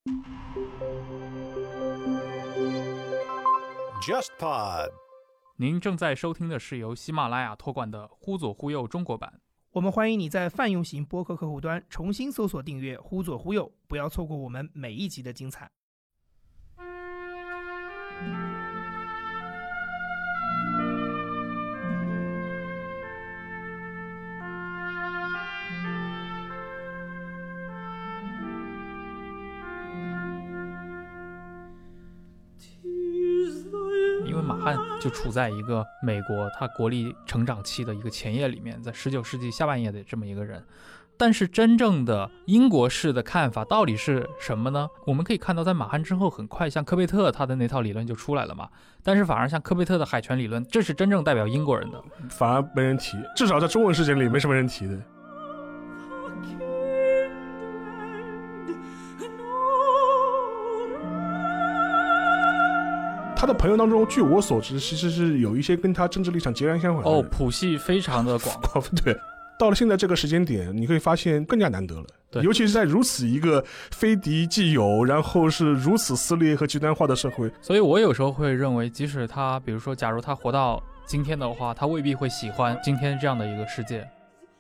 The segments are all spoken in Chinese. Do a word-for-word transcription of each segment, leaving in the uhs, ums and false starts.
JustPod。 您正在收听的是由喜马拉雅托管的《忽左忽右中国版》。 我们欢迎你在泛用型播客客户端重新搜索订阅《忽左忽右》，不要错过我们每一集的精彩。 因为马汉就处在一个美国他国力成长期的一个前夜里面，在十九世纪下半叶的这么一个人，但是真正的英国式的看法到底是什么呢？我们可以看到在马汉之后很快像科贝特他的那套理论就出来了嘛，但是反而像科贝特的海权理论，这是真正代表英国人的， 反而没人提，至少在中文世界里没什么人提的。他的朋友当中，据我所知，其实是有一些跟他政治立场截然相反的哦，谱系非常的广。 对，到了现在这个时间点，你可以发现更加难得了。 对， 尤其是在如此一个非敌即友，然后是如此撕裂和极端化的社会。 所以我有时候会认为，即使他，比如说，假如他活到今天的话，他未必会喜欢今天这样的一个世界。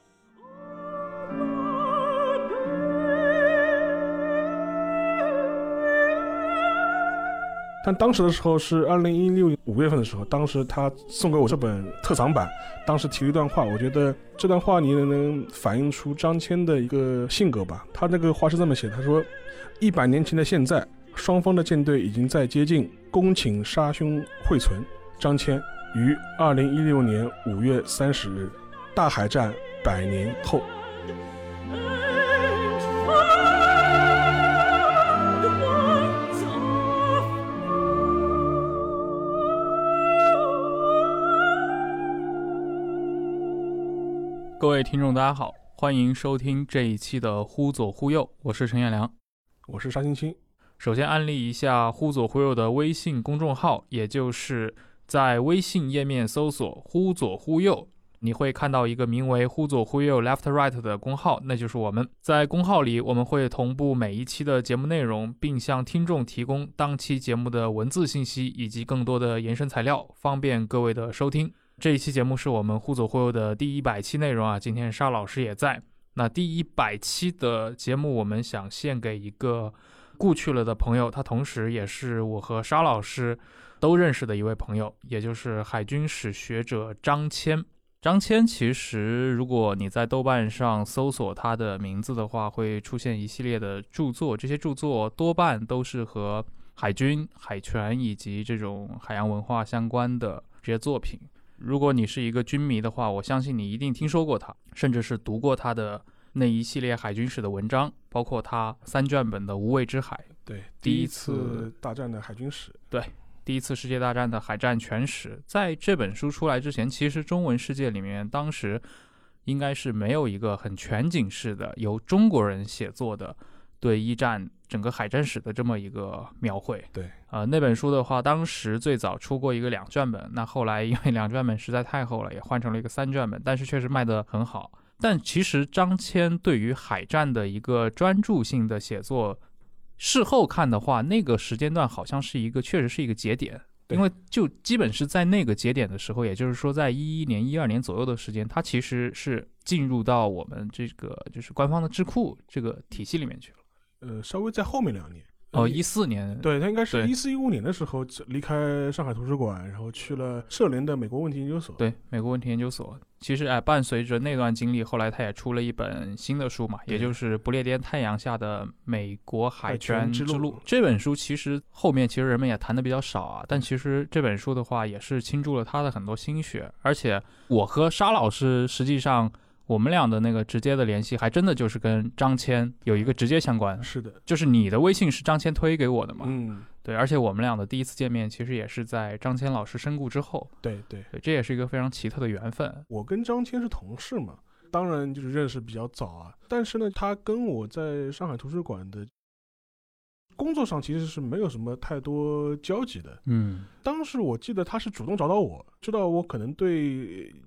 但当时的时候是二零一六年五月份的时候，当时他送给我这本特藏版，当时提了一段话，我觉得这段话你能反映出张骞的一个性格吧。他那个话是这么写，他说：一百年前的现在，双方的舰队已经在接近，恭请杀兄会存。张骞于二零一六年五月三十日，大海战百年后。 各位听众大家好，欢迎收听这一期的忽左忽右，我是陈彦良， 我是沙青青。 首先安利一下忽左忽右的微信公众号，也就是在微信页面搜索忽左忽右，你会看到一个名为忽左忽右 left right 的公号，那就是我们。在公号里我们会同步每一期的节目内容，并向听众提供当期节目的文字信息以及更多的延伸材料，方便各位的收听。这一期节目是我们忽左忽右的第一百期内容啊，今天沙老师也在。那第一百期的节目我们想献给一个故去了的朋友，他同时也是我和沙老师都认识的一位朋友，也就是海军史学者张骞。张骞其实如果你在豆瓣上搜索他的名字的话，会出现一系列的著作，这些著作多半都是和海军、海权以及这种海洋文化相关的这些作品。如果你是一个军迷的话，我相信你一定听说过他，甚至是读过他的那一系列海军史的文章，包括他三卷本的《无畏之海》， 对， 第一次大战的海军史， 对，第一次世界大战的海战全史。在这本书出来之前，其实中文世界里面当时应该是没有一个很全景式的由中国人写作的对一战整个海战史的这么一个描绘。 对， 呃，那本书的话，当时最早出过一个两卷本，那后来因为两卷本实在太厚了，也换成了一个三卷本，但是确实卖得很好。但其实张骞对于海战的一个专注性的写作，事后看的话，那个时间段好像是一个，确实是一个节点。因为就基本是在那个节点的时候，也就是说在一一年、一二年左右的时间，它其实是进入到我们这个就是官方的智库这个体系里面去了。 呃，稍微在后面两年。 哦，一四年， 对，他应该是一四一五年的时候离开上海图书馆，然后去了社联的美国问题研究所。 对，美国问题研究所。其实哎，伴随着那段经历，后来他也出了一本新的书嘛，也就是《不列颠太阳下的美国海权之路》。这本书其实后面其实人们也谈的比较少啊，但其实这本书的话也是倾注了他的很多心血，而且我和沙老师实际上。我们俩的那个直接的联系还真的就是跟张骞有一个直接相关。 是的， 就是你的微信是张骞推给我的嘛。 嗯， 对，而且我们俩的第一次见面其实也是在张骞老师身故之后。 对对对，这也是一个非常奇特的缘分。 我跟张骞是同事嘛，当然就是认识比较早啊，但是呢，他跟我在上海图书馆的工作上其实是没有什么太多交集的。 嗯， 当时我记得他是主动找到我，知道我可能对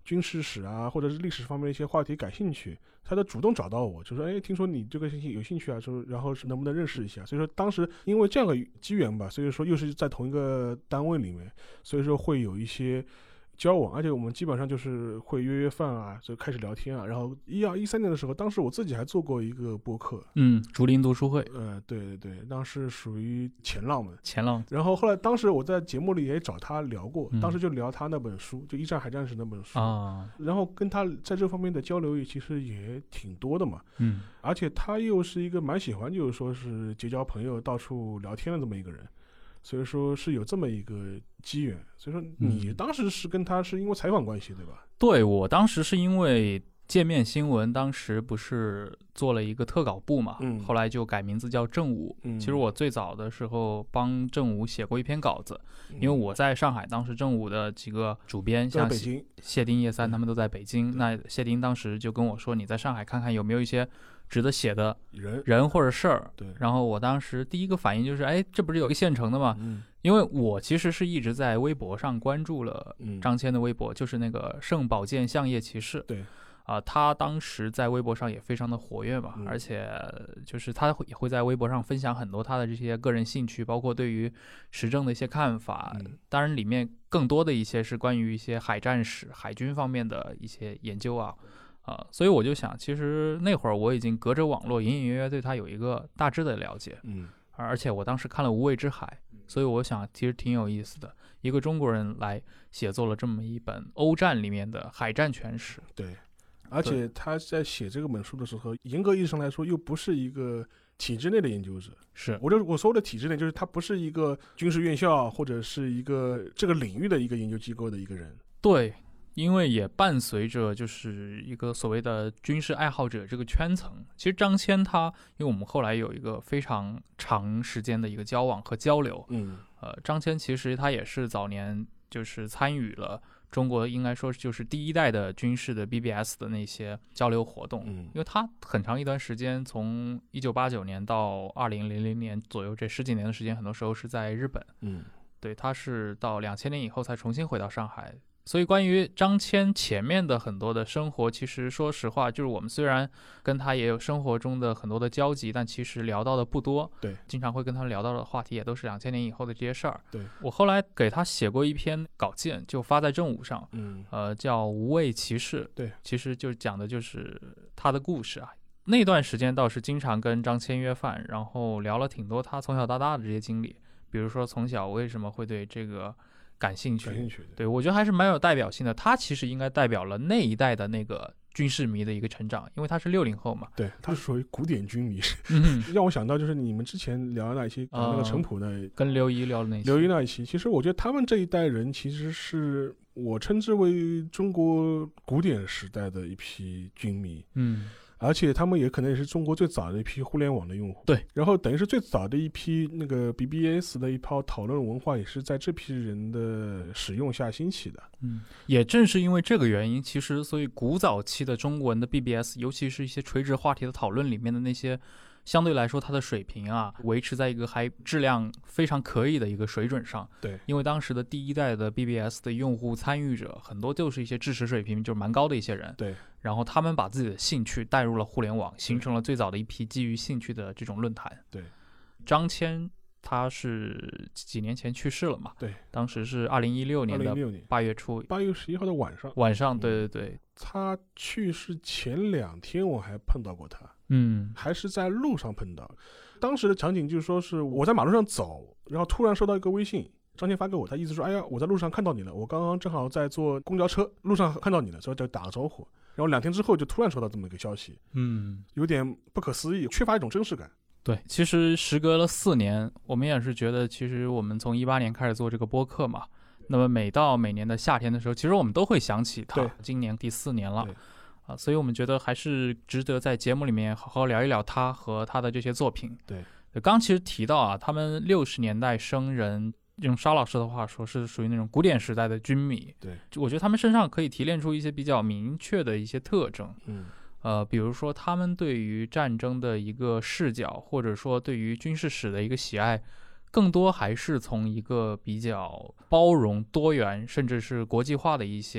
军事史啊，或者是历史方面的一些话题感兴趣，他都主动找到我，就说哎，听说你这个有兴趣啊，说然后能不能认识一下。所以说当时因为这样的机缘吧，所以说又是在同一个单位里面，所以说会有一些交往，而且我们基本上就是会约约饭啊，就开始聊天啊。然后一二一三年的时候，当时我自己还做过一个播客， 嗯，竹林读书会， 呃，对对对，当时属于前浪们， 前浪。 然后后来当时我在节目里也找他聊过， 嗯、 当时就聊他那本书，就一战海战史那本书啊， 然后跟他在这方面的交流也其实也挺多的嘛， 嗯， 而且他又是一个蛮喜欢就是说是结交朋友、到处聊天的这么一个人。所以说是有这么一个机缘，所以说你当时是跟他是因为采访关系对吧？ 对，我当时是因为界面新闻当时不是做了一个特稿部嘛， 嗯、 后来就改名字叫正午、嗯、其实我最早的时候帮正午写过一篇稿子、嗯、因为我在上海，当时正午的几个主编像谢丁、叶三他们都在北京、嗯、那谢丁当时就跟我说，你在上海看看有没有一些值得写的人人或者事儿。 对， 然后我当时第一个反应就是，哎，这不是有个现成的吗？ 嗯， 因为我其实是一直在微博上关注了张骞的微博， 嗯、 就是那个圣宝剑相业骑士。 对， 啊、呃，他当时在微博上也非常的活跃嘛， 嗯、 而且就是他也会在微博上分享很多他的这些个人兴趣，包括对于时政的一些看法。 嗯、 当然，里面更多的一些是关于一些海战史、海军方面的一些研究啊。啊、呃，所以我就想，其实那会儿我已经隔着网络隐隐约约对他有一个大致的了解， 嗯， 而且我当时看了《无畏之海》，所以我想其实挺有意思的，一个中国人来写作了这么一本欧战里面的海战全史。 对，而且他在写这个本书的时候，严格意义上来说又不是一个体制内的研究者， 是我就我说的体制内，就是他不是一个军事院校或者是一个这个领域的一个研究机构的一个人。 对。因为也伴随着就是一个所谓的军事爱好者这个圈层，其实张骞他，因为我们后来有一个非常长时间的一个交往和交流， 嗯， 呃，张骞其实他也是早年就是参与了中国应该说就是第一代的军事的 B B S 的那些交流活动， 嗯， 因为他很长一段时间，从一九八九年到二零零零年左右这十几年的时间，很多时候是在日本， 嗯， 对，他是到两千年以后才重新回到上海。所以关于张骞前面的很多的生活，其实说实话，就是我们虽然跟他也有生活中的很多的交集，但其实聊到的不多。 对， 经常会跟他聊到的话题也都是两千年以后的这些事儿。 对， 我后来给他写过一篇稿件，就发在正午上， 嗯， 呃，叫《无畏骑士》。 对， 其实就讲的就是他的故事啊。那段时间倒是经常跟张骞约饭，然后聊了挺多他从小到大的这些经历，比如说从小为什么会对这个感兴趣， 感兴趣的， 对，我觉得还是蛮有代表性的。他其实应该代表了那一代的那个军事迷的一个成长，因为他是六零后嘛。 对，他是属于古典军迷， 嗯、 让我想到就是你们之前聊的那一期，呃、那个陈普的， 跟刘仪聊的那期， 刘仪那一期，其实我觉得他们这一代人其实是我称之为中国古典时代的一批军迷。 嗯。 而且他们也可能也是中国最早的一批互联网的用户， 对， 然后等于是最早的一批那个 B B S 的一套讨论文化，也是在这批人的使用下兴起的。 嗯，也正是因为这个原因，其实所以古早期的中文的 B B S， 尤其是一些垂直话题的讨论里面的那些，相对来说它的水平啊，维持在一个还质量非常可以的一个水准上。 对， 因为当时的第一代的 B B S 的用户参与者很多就是一些知识水平就是蛮高的一些人。 对。 然后他们把自己的兴趣带入了互联网，形成了最早的一批基于兴趣的这种论坛。 对， 张骞他是几年前去世了嘛？ 对， 当时是二零一六年的八月初， 八月十一号的晚上。 晚上，对对对。 嗯、他去世前两天我还碰到过他， 嗯， 还是在路上碰到。当时的场景就是说是我在马路上走，然后突然收到一个微信。张骞发给我，他意思说，哎呀，我在路上看到你了，我刚刚正好在坐公交车，路上看到你了，所以就打个招呼。然后两天之后就突然收到这么一个消息， 嗯， 有点不可思议，缺乏一种真实感。 对，其实时隔了四年，我们也是觉得，其实我们从一八年开始做这个播客嘛，那么每到每年的夏天的时候，其实我们都会想起他。今年第四年了，啊，所以我们觉得还是值得在节目里面好好聊一聊他和他的这些作品。 对， 刚其实提到啊，他们六十年代生人。用沙老师的话说，是属于那种古典时代的军迷。 对， 我觉得他们身上可以提炼出一些比较明确的一些特征。 嗯， 呃，比如说他们对于战争的一个视角，或者说对于军事史的一个喜爱，更多还是从一个比较包容、多元，甚至是国际化的一些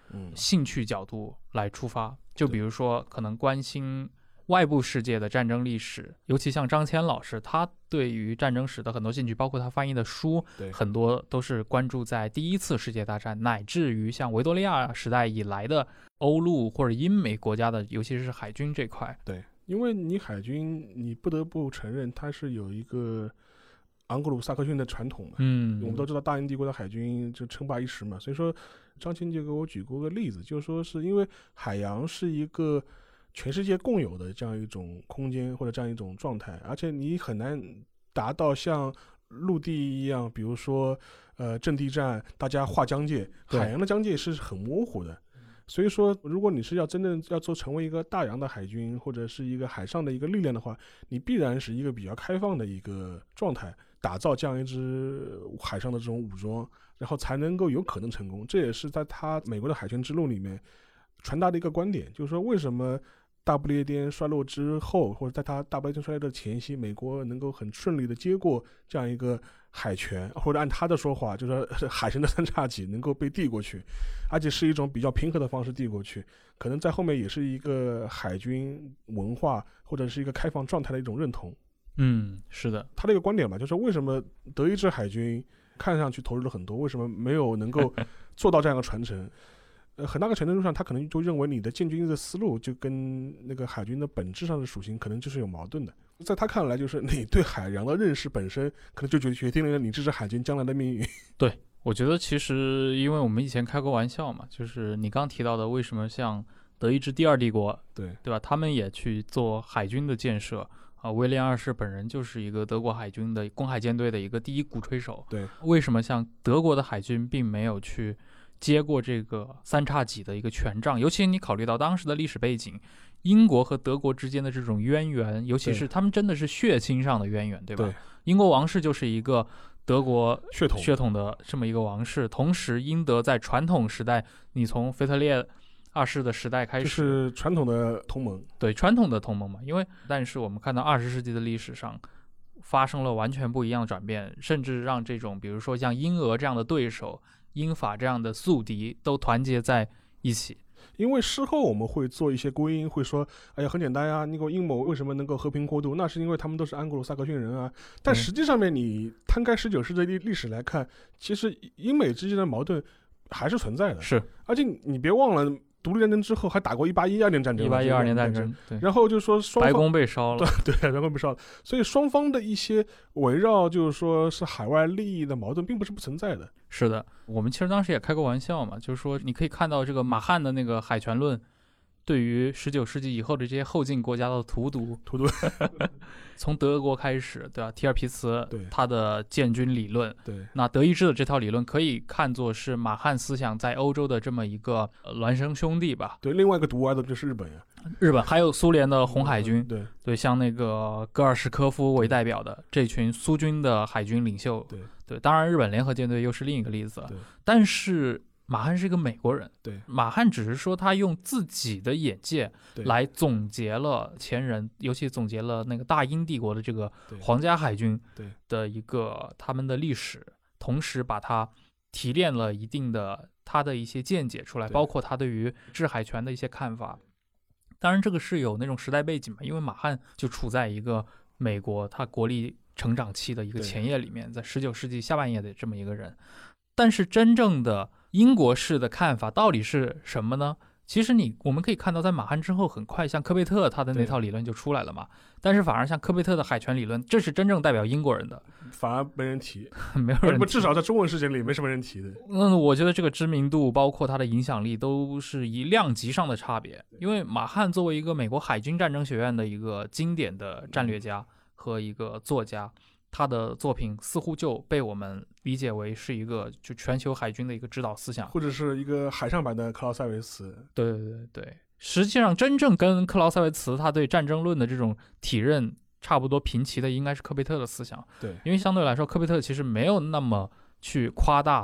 兴趣角度来出发，就比如说可能关心外部世界的战争历史，尤其像张骞老师，他对于战争史的很多兴趣，包括他翻译的书，很多都是关注在第一次世界大战，乃至于像维多利亚时代以来的欧陆或者英美国家的，尤其是海军这块。 对，因为你海军，你不得不承认它是有一个盎格鲁撒克逊的传统嘛。 嗯， 我们都知道大英帝国的海军就称霸一时嘛，所以说张骞就给我举过个例子，就是说是因为海洋是一个全世界共有的这样一种空间或者这样一种状态，而且你很难达到像陆地一样，比如说呃阵地战大家划疆界，海洋的疆界是很模糊的。所以说如果你是要真正要做成为一个大洋的海军或者是一个海上的一个力量的话，你必然是一个比较开放的一个状态，打造这样一支海上的这种武装，然后才能够有可能成功。这也是在他美国的海权之路里面传达的一个观点，就是说为什么大不列颠衰落之后，或者在他大不列颠衰落的前夕，美国能够很顺利的接过这样一个海权，或者按他的说法，就是说海神的三叉戟能够被递过去，而且是一种比较平和的方式递过去，可能在后面也是一个海军文化或者是一个开放状态的一种认同。 嗯，是的， 他的一个观点嘛，就是为什么德意志海军看上去投入了很多，为什么没有能够做到这样的传承？呃，很大个程度上，他可能就认为你的建军的思路就跟那个海军的本质上的属性可能就是有矛盾的。在他看来，就是你对海洋的认识本身，可能就决决定了你这支海军将来的命运。 对，我觉得其实因为我们以前开过玩笑嘛，就是你刚提到的，为什么像德意志第二帝国， 对对吧？他们也去做海军的建设啊。威廉二世本人就是一个德国海军的公海舰队的一个第一鼓吹手。 对， 为什么像德国的海军并没有去接过这个三叉戟的一个权杖？尤其你考虑到当时的历史背景，英国和德国之间的这种渊源，尤其是他们真的是血亲上的渊源，对吧？ 对， 英国王室就是一个德国血统血统的这么一个王室，同时英德在传统时代，你从腓特烈二世的时代开始， 就是传统的同盟， 对，传统的同盟嘛。因为但是我们看到二十世纪的历史上发生了完全不一样的转变，甚至让这种比如说像英俄这样的对手，英法这样的宿敌都团结在一起。 因为事后我们会做一些归因，会说哎呀很简单呀，那个英某为什么能够和平过渡，那是因为他们都是安格鲁萨克逊人啊。但实际上面你摊开十九世纪的历史来看，其实英美之间的矛盾还是存在的。 是， 而且你别忘了独立战争之后还打过一八一二年战争， 一八一二年战争，对， 然后就是说双方白宫被烧了， 对对，白宫被烧了，所以双方的一些围绕就是说是海外利益的矛盾，并不是不存在的。 是的，我们其实当时也开过玩笑嘛，就是说你可以看到这个马汉的那个海权论，对于十九世纪以后的这些后进国家的荼毒， 荼毒， 从德国开始，对吧？提尔皮茨对他的建军理论， 对， 那德意志的这套理论可以看作是马汉思想在欧洲的这么一个呃孪生兄弟吧。 对，另外一个毒娃的就是日本呀， 日本还有苏联的红海军， 嗯、对对，像那个戈尔什科夫为代表的这群苏军的海军领袖， 对对，当然日本联合舰队又是另一个例子， 对， 但是马汉是一个美国人， 对， 马汉只是说他用自己的眼界来总结了前人，尤其总结了那个大英帝国的这个皇家海军的一个他们的历史，同时把它提炼了一定的他的一些见解出来，包括他对于制海权的一些看法。当然这个是有那种时代背景嘛，因为马汉就处在一个美国他国力成长期的一个前夜里面，在十九世纪下半叶的这么一个人。但是真正的英国式的看法到底是什么呢？其实你我们可以看到，在马汉之后，很快像科贝特他的那套理论就出来了嘛。但是反而像科贝特的海权理论，这是真正代表英国人的， 反而没人提， 没有人提， 至少在中文世界里没什么人提的。 嗯，我觉得这个知名度包括它的影响力都是以量级上的差别。因为马汉作为一个美国海军战争学院的一个经典的战略家和一个作家，他的作品似乎就被我们理解为是一个就全球海军的一个指导思想， 或者是一个海上版的克劳塞维茨。 对对对对，实际上真正跟克劳塞维茨他对战争论的这种体认差不多平齐的，应该是科贝特的思想。 对， 因为相对来说，科贝特其实没有那么去夸大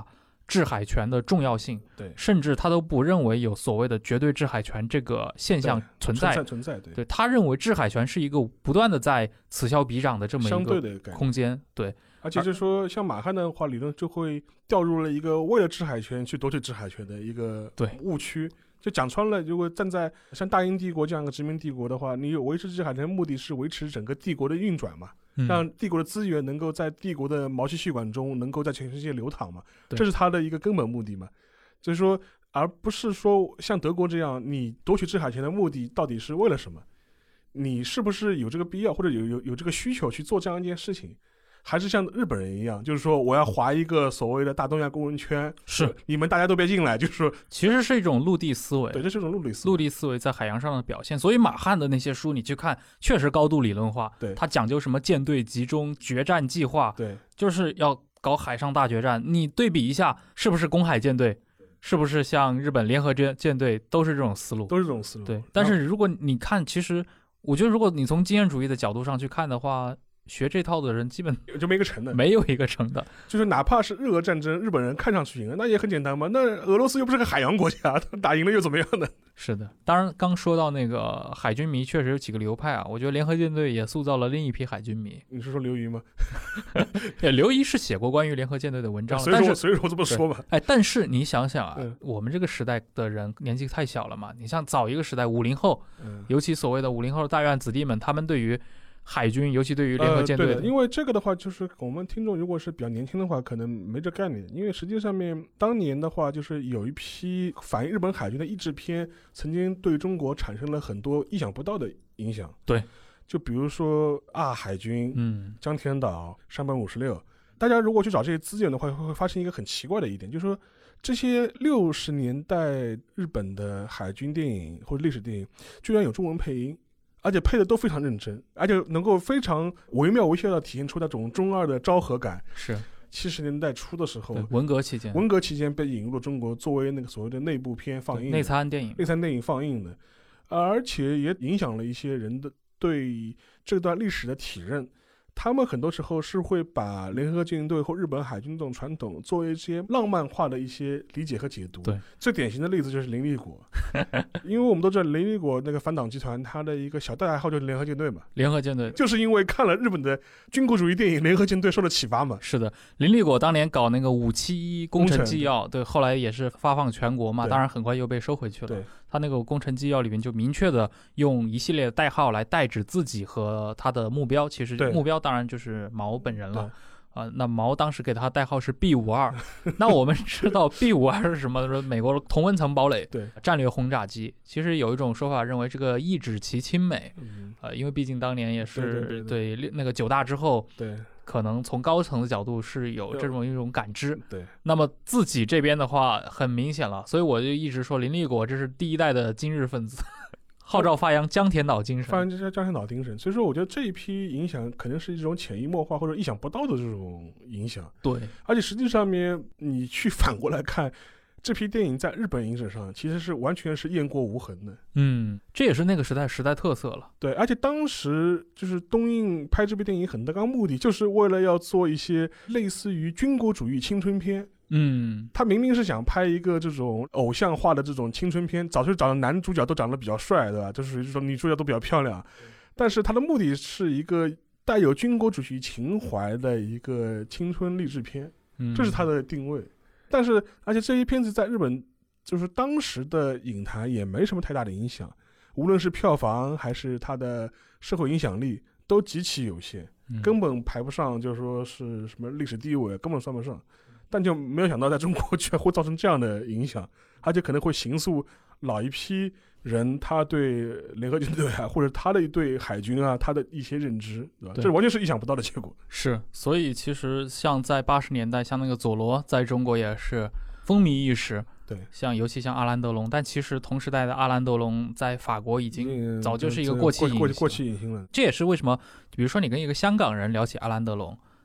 制海权的重要性， 对， 甚至他都不认为有所谓的绝对制海权这个现象存在。 存在存在，对， 对，他认为制海权是一个不断的在此消彼长的这么一个空间，对。 而且就是说，像马汉的话，理论就会掉入了一个为了制海权去夺取制海权的一个误区。就讲穿了，如果站在像大英帝国这样一个殖民帝国的话，你维持制海权的目的是维持整个帝国的运转嘛， 嗯、 让帝国的资源能够在帝国的毛细血管中能够在全世界流淌嘛，这是他的一个根本目的嘛。就是说，而不是说像德国这样，你夺取制海权的目的到底是为了什么？你是不是有这个必要或者有有有这个需求去做这样一件事情？还是像日本人一样，就是说我要划一个所谓的大东亚共荣圈， 是你们大家都别进来，就是说其实是一种陆地思维， 对，这是一种陆地思维， 陆地思维在海洋上的表现。所以马汉的那些书你去看，确实高度理论化， 对， 他讲究什么舰队集中、决战计划， 对， 就是要搞海上大决战。你对比一下，是不是公海舰队？是不是像日本联合舰舰队都是这种思路？ 都是这种思路。 对，但是如果你看，其实我觉得，如果你从经验主义的角度上去看的话，学这套的人基本就没一个成的， 没有一个成的。 就是哪怕是日俄战争，日本人看上去赢了，那也很简单嘛。那俄罗斯又不是个海洋国家，打赢了又怎么样呢？ 是的，当然刚说到那个海军迷，确实有几个流派啊。我觉得联合舰队也塑造了另一批海军迷。 你是说刘仪吗？ 刘仪是写过关于联合舰队的文章， 所以说所以说这么说嘛。 哎，但是你想想啊、 嗯， 我们这个时代的人年纪太小了嘛。你像早一个时代，五零后、 嗯， 尤其所谓的五零后的大院子弟们，他们对于海军，尤其对于联合舰队、 呃、对的，因为这个的话，就是我们听众如果是比较年轻的话，可能没这概念。因为实际上面当年的话，就是有一批反映日本海军的译制片，曾经对中国产生了很多意想不到的影响。 对， 就比如说啊，海军， 嗯， 江田岛、山本五十六，大家如果去找这些资源的话，会发现一个很奇怪的一点，就是说这些六十年代日本的海军电影或者历史电影，居然有中文配音。而且配的都非常认真，而且能够非常惟妙惟肖的体现出那种中二的昭和感。 是七十年代初的时候， 文革期间， 文革期间被引入了中国，作为那个所谓的内部片放映， 内参电影， 内参电影放映的，而且也影响了一些人的对这段历史的体认。他们很多时候是会把联合舰队或日本海军这种传统作为一些浪漫化的一些理解和解读。 对， 最典型的例子就是林立果，因为我们都知道林立果那个反党集团，他的一个小代爱好就是联合舰队嘛。 联合舰队就是因为看了日本的军国主义电影《联合舰队》受了启发嘛。 是的，林立果当年搞那个五七一工程纪要，对，后来也是发放全国嘛，当然很快又被收回去了。 对， 他那个工程纪要里面就明确的用一系列的代号来代指自己和他的目标，其实目标当然就是毛本人了。啊、呃，那毛当时给他代号是 B 五二，那我们知道 B 五二是什么？说美国的同温层堡垒， 对， 战略轰炸机。其实有一种说法认为这个意指其亲美， 嗯， 呃，因为毕竟当年也是对对对对对那个九大之后， 对， 可能从高层的角度是有这种一种感知。 对， 那么自己这边的话很明显了，所以我就一直说林立果这是第一代的今日分子。号召发扬江田岛精神， 发扬这些江田岛精神。所以说，我觉得这一批影响可能是一种潜移默化或者意想不到的这种影响。 对， 而且实际上面你去反过来看，这批电影在日本影史上其实是完全是雁过无痕的。 嗯，这也是那个时代时代特色了。 对，而且当时就是东映拍这部电影很大个目的，就是为了要做一些类似于军国主义青春片。 嗯， 他明明是想拍一个这种偶像化的这种青春片，早就找的男主角都长得比较帅，对吧？就是属于这种女主角都比较漂亮，但是他的目的是一个带有军国主义情怀的一个青春励志片，这是他的定位。但是，而且这些片子在日本就是当时的影坛也没什么太大的影响，无论是票房还是它的社会影响力都极其有限，根本排不上，就是说是什么历史地位，根本算不上。但就没有想到在中国居然会造成这样的影响，而且可能会形塑老一批人他对联合舰队啊，或者他的对海军啊，他的一些认知，对吧？ 对， 这完全是意想不到的结果。 是，所以其实像在八十年代，像那个佐罗在中国也是风靡一时。 对， 像尤其像阿兰德龙，但其实同时代的阿兰德龙在法国已经早就是一个过气过过气隐形了。 这也是为什么，比如说你跟一个香港人聊起阿兰德龙，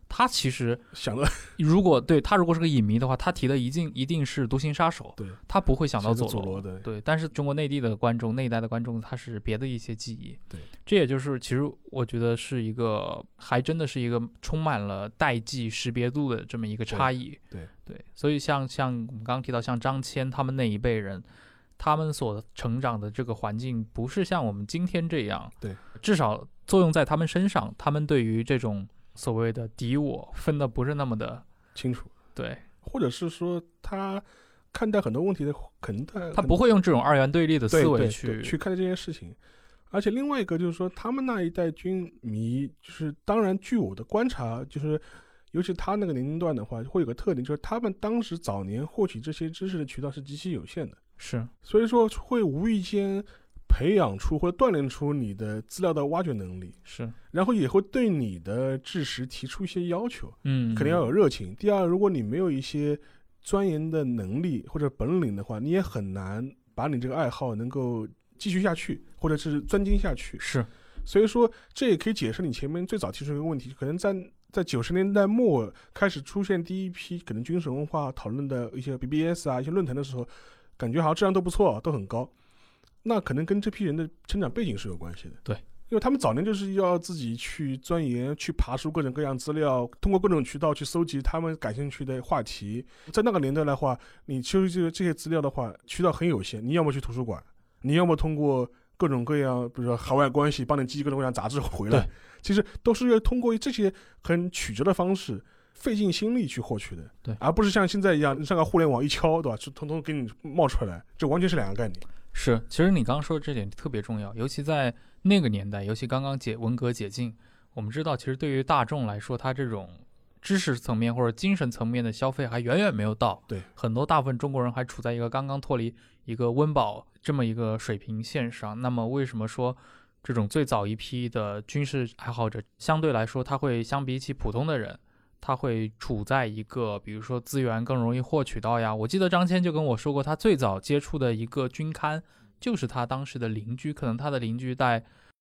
他其实想的， 如果对他如果是个影迷的话，他提的一定一定是独行杀手， 对， 他不会想到佐佐罗的， 对。但是中国内地的观众，那一代的观众，他是别的一些记忆， 对。 这也就是其实我觉得是一个，还真的是一个充满了代际识别度的这么一个差异， 对对, 对。所以像像我们刚刚提到，像张骞他们那一辈人，他们所成长的这个环境，不是像我们今天这样， 对， 至少作用在他们身上，他们对于这种所谓的敌我分的不是那么的清楚， 对， 或者是说他看待很多问题的，可能他他不会用这种二元对立的思维去对对对去看待这件事情。而且另外一个就是说，他们那一代军迷，就是当然据我的观察，就是尤其他那个年龄段的话，会有个特点，就是他们当时早年获取这些知识的渠道是极其有限的， 是， 所以说会无意间培养出或者锻炼出你的资料的挖掘能力， 是， 然后也会对你的知识提出一些要求， 嗯， 肯定要有热情。第二，如果你没有一些钻研的能力或者本领的话，你也很难把你这个爱好能够继续下去，或者是钻精下去。 是， 所以说这也可以解释你前面最早提出一个问题，可能在在九十年代末开始出现第一批可能军事文化讨论的一些 B B S 啊一些论坛的时候，感觉好像质量都不错，都很高。那可能跟这批人的成长背景是有关系的。 对， 因为他们早年就是要自己去钻研，去爬出各种各样资料，通过各种渠道去搜集他们感兴趣的话题。在那个年代的话，你收集这些资料的话，渠道很有限，你要么去图书馆，你要么通过各种各样，比如说海外关系，帮你寄各种各样杂志回来，其实都是要通过这些很曲折的方式，费尽心力去获取的， 对， 而不是像现在一样上个互联网一敲，对吧，就通通给你冒出来，这完全是两个概念。 是，其实你刚刚说的这点特别重要，尤其在那个年代，尤其刚刚解文革解禁，我们知道，其实对于大众来说，他这种知识层面或者精神层面的消费还远远没有到， 对， 很多大部分中国人还处在一个刚刚脱离一个温饱这么一个水平线上。那么为什么说这种最早一批的军事爱好者，相对来说他会相比起普通的人，他会处在一个比如说资源更容易获取到呀？我记得张骞就跟我说过，他最早接触的一个军刊就是他当时的邻居，可能他的邻居带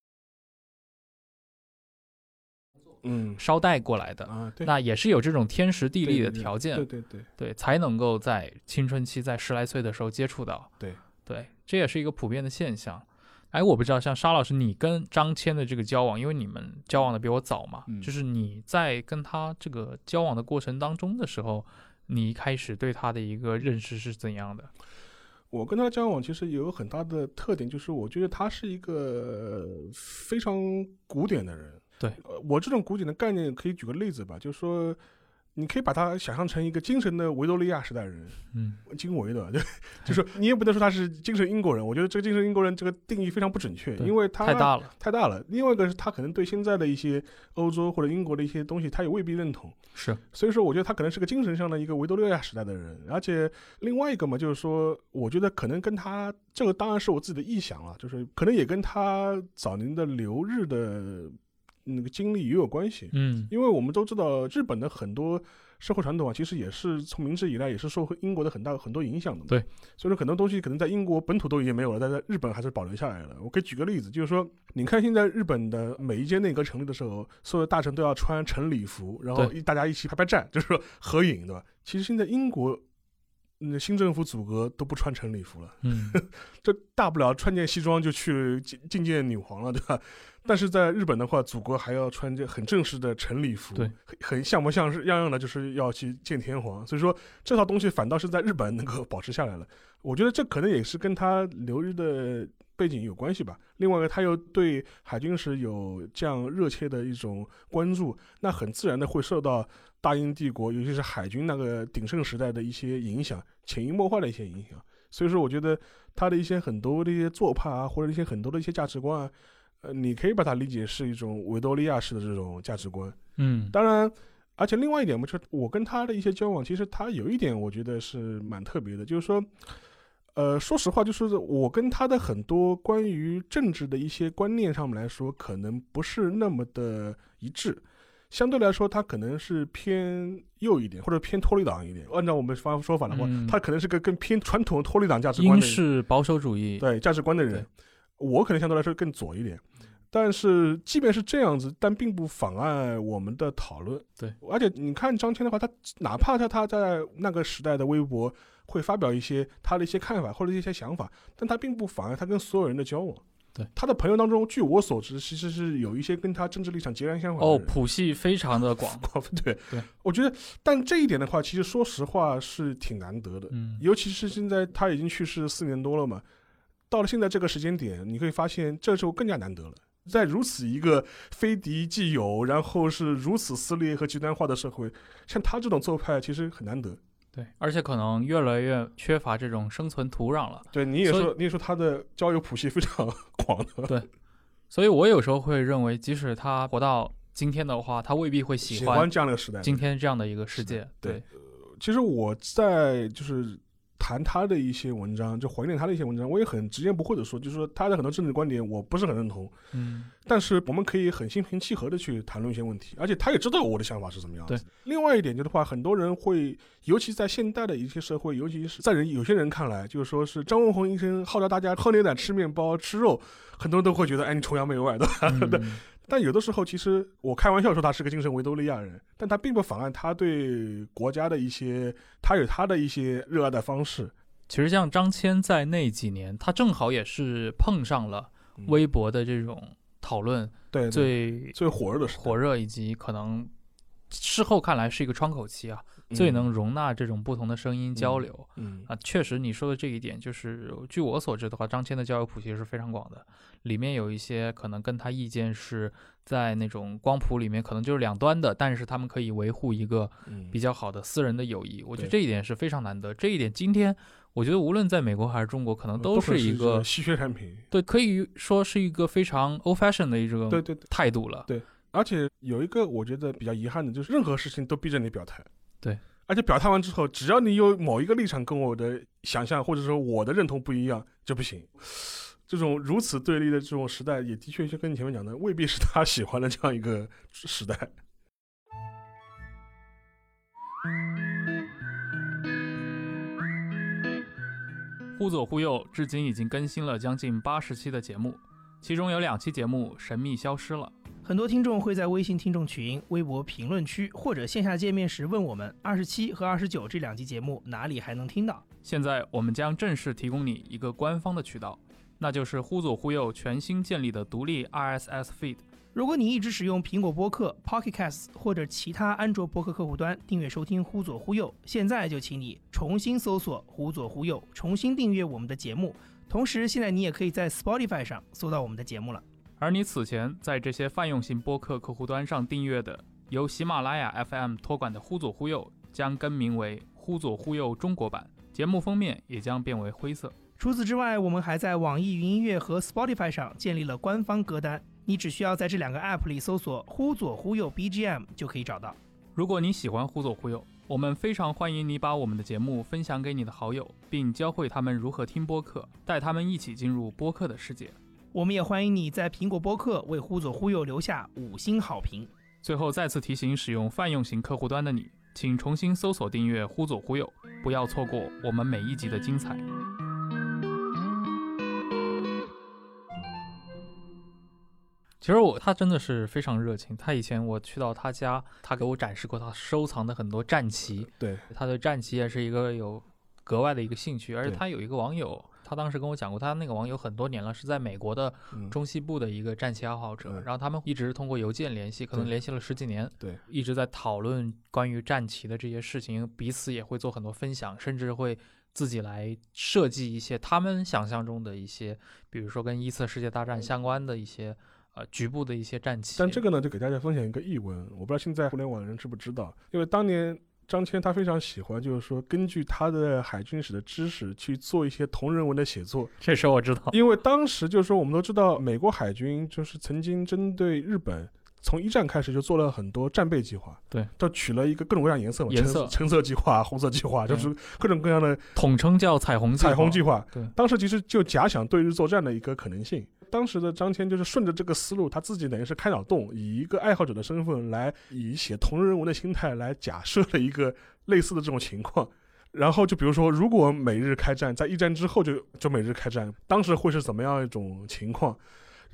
嗯捎带过来的、 啊、对， 那也是有这种天时地利的条件， 对对 对, 对, 对, 对，才能够在青春期在十来岁的时候接触到， 对对，这也是一个普遍的现象。哎，我不知道像沙老师你跟张骞的这个交往，因为你们交往的比我早嘛、嗯、就是你在跟他这个交往的过程当中的时候，你一开始对他的一个认识是怎样的？ 我跟他交往其实有很大的特点，就是我觉得他是一个非常古典的人。 对、 呃、我这种古典的概念可以举个例子吧，就是说你可以把他想象成一个精神的维多利亚时代人，嗯，精维的，就是你也不能说他是精神英国人，我觉得这个精神英国人这个定义非常不准确，因为他太大了， 太大了。另外一个是他可能对现在的一些欧洲或者英国的一些东西，他也未必认同， 是， 所以说我觉得他可能是个精神上的一个维多利亚时代的人。而且另外一个嘛，就是说，我觉得可能跟他这个当然是我自己的臆想了，就是可能也跟他早年的留日的那个经历也有关系， 嗯，因为我们都知道日本的很多社会传统啊，其实也是从明治以来也是受英国的很大很多影响的嘛。 对， 所以说很多东西可能在英国本土都已经没有了，但在日本还是保留下来了。我可以举个例子，就是说，你看现在日本的每一届内阁成立的时候，所有大臣都要穿晨礼服，然后大家一起拍拍照，就是说合影，对吧？其实现在英国嗯，新政府组阁都不穿晨礼服了，嗯，这大不了穿件西装就去觐见女皇了，对吧？但是在日本的话，组阁还要穿这很正式的晨礼服， 对， 很很像模像是样样的，就是要去见天皇。所以说这套东西反倒是在日本能够保持下来了。我觉得这可能也是跟他留日的背景有关系吧。另外一个，他又对海军史有这样热切的一种关注，那很自然的会受到大英帝国，尤其是海军那个鼎盛时代的一些影响，潜移默化的一些影响。所以说，我觉得他的一些很多的一些做派啊，或者一些很多的一些价值观啊，呃，你可以把它理解是一种维多利亚式的这种价值观。嗯，当然，而且另外一点，就是我跟他的一些交往，其实他有一点我觉得是蛮特别的，就是说，呃，说实话，就是我跟他的很多关于政治的一些观念上面来说，可能不是那么的一致。相对来说，他可能是偏右一点，或者偏脱离党一点。按照我们方说法的话，嗯、他可能是个更偏传统脱离党价值观的人， 英式保守主义对价值观的人。我可能相对来说更左一点， 但是即便是这样子，但并不妨碍我们的讨论。 对， 而且你看张骞的话，他哪怕他他在那个时代的微博会发表一些他的一些看法或者一些想法，但他并不妨碍他跟所有人的交往。 对， 他的朋友当中，据我所知，其实是有一些跟他政治立场截然相反的人。 哦，谱系非常的广。 对对， 我觉得，但这一点的话，其实说实话是挺难得的。 嗯， 尤其是现在他已经去世四年多了嘛，到了现在这个时间点，你会发现这时候更加难得了。在如此一个非敌即友，然后是如此撕裂和极端化的社会，像他这种做派其实很难得。 对，而且可能越来越缺乏这种生存土壤了。 对，你也说，你也说他的交友谱系非常广的。 对，所以我有时候会认为，即使他活到今天的话，他未必会喜欢这样的时代， 今天这样的一个世界。对， 对呃，其实我在就是谈他的一些文章，就怀念他的一些文章，我也很直言不讳的说，就是说他的很多政治观点我不是很认同。 嗯， 但是我们可以很心平气和的去谈论一些问题，而且他也知道我的想法是什么样子。 对， 另外一点就是话，很多人会，尤其在现代的一些社会，尤其是在人有些人看来，就是说是张文宏医生号召大家喝牛奶、吃面包、吃肉，很多人都会觉得，哎，你崇洋媚外的。嗯但有的时候，其实我开玩笑说他是个精神维多利亚人，但他并不妨碍他对国家的一些，他有他的一些热爱的方式。 其实像张骞在那几年，他正好也是碰上了微博的这种讨论， 对， 最最火热的时代， 火热以及可能事后看来是一个窗口期啊， 嗯、 最能容纳这种不同的声音交流。 嗯, 嗯啊，确实你说的这一点，就是据我所知的话，张骞的交友谱系是非常广的，里面有一些可能跟他意见是在那种光谱里面可能就是两端的，但是他们可以维护一个比较好的私人的友谊。嗯、我觉得这一点是非常难得，这一点今天我觉得无论在美国还是中国，可能都是一个稀缺产品。 对，可以说是一个非常 old fashion 的一种态度了。 对， 对, 对，而且有一个我觉得比较遗憾的，就是任何事情都逼着你表态。 对。 而且表态完之后，只要你有某一个立场跟我的想象或者说我的认同不一样就不行。这种如此对立的这种时代，也的确就跟你前面讲的，未必是他喜欢的这样一个时代。 忽左忽右至今已经更新了将近八十期的节目，其中有两期节目神秘消失了。 很多听众会在微信听众群、微博评论区或者线下见面时问我们二十七和二十九这两期节目哪里还能听到。 现在我们将正式提供你一个官方的渠道，那就是忽左忽右全新建立的独立 R S S feed。 如果你一直使用苹果播客、Pocket Casts 或者其他安卓播客客户端订阅收听忽左忽右，现在就请你重新搜索忽左忽右，重新订阅我们的节目。同时现在你也可以在 Spotify 上搜到我们的节目了。 而你此前在这些泛用型播客客户端上订阅的由喜马拉雅 F M 托管的忽左忽右将更名为忽左忽右中国版，节目封面也将变为灰色。 除此之外，我们还在网易云音乐和 Spotify 上建立了官方歌单，你只需要在这两个 App 里搜索忽左忽右 B G M 就可以找到。 如果你喜欢忽左忽右，我们非常欢迎你把我们的节目分享给你的好友，并教会他们如何听播客，带他们一起进入播客的世界。 我们也欢迎你在苹果播客为忽左忽右留下五星好评。 最后再次提醒使用泛用型客户端的你，请重新搜索订阅忽左忽右，不要错过我们每一集的精彩。其实我他真的是非常热情，他以前我去到他家，他给我展示过他收藏的很多战旗。 对， 他对战旗也是一个有格外的一个兴趣，而且他有一个网友，他当时跟我讲过，他那个网友很多年了，是在美国的中西部的一个战旗爱好者、嗯、然后他们一直通过邮件联系，可能联系了十几年， 对， 一直在讨论关于战旗的这些事情，彼此也会做很多分享，甚至会自己来设计一些他们想象中的一些，比如说跟一次世界大战相关的一些呃，局部的一些战旗。 但这个呢，就给大家分享一个译文，我不知道现在互联网人知不知道，因为当年张骞他非常喜欢，就是说根据他的海军史的知识去做一些同人文的写作。 这事我知道， 因为当时就是说我们都知道，美国海军就是曾经针对日本，从一战开始就做了很多战备计划， 对， 都取了一个各种各样颜色嘛， 颜色橙色计划、红色计划，就是各种各样的， 统称叫彩虹计划。 彩虹计划， 对， 当时其实就假想对日作战的一个可能性。当时的张骞就是顺着这个思路，他自己等于是开脑洞，以一个爱好者的身份来，以写同人文的心态来假设了一个类似的这种情况。然后就比如说，如果美日开战，在一战之后就就美日开战，当时会是怎么样一种情况？